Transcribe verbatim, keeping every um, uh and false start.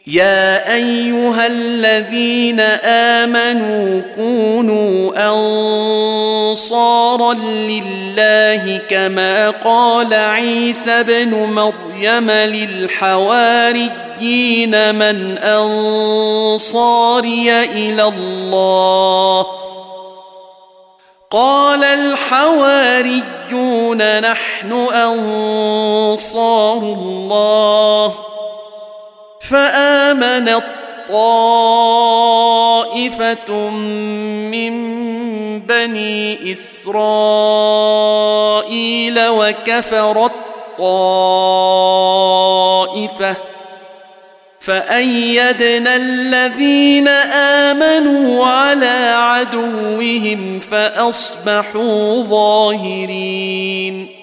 يا أيها الذين آمنوا كونوا أنصارا لله كما قال عيسى بن مريم للحواريين من أنصاري إلى الله قال الحواريون نحن أنصار الله فآمنت طائفة من بني إسرائيل وكفرت طائفة فأيدنا الذين آمنوا على عدوهم فأصبحوا ظاهرين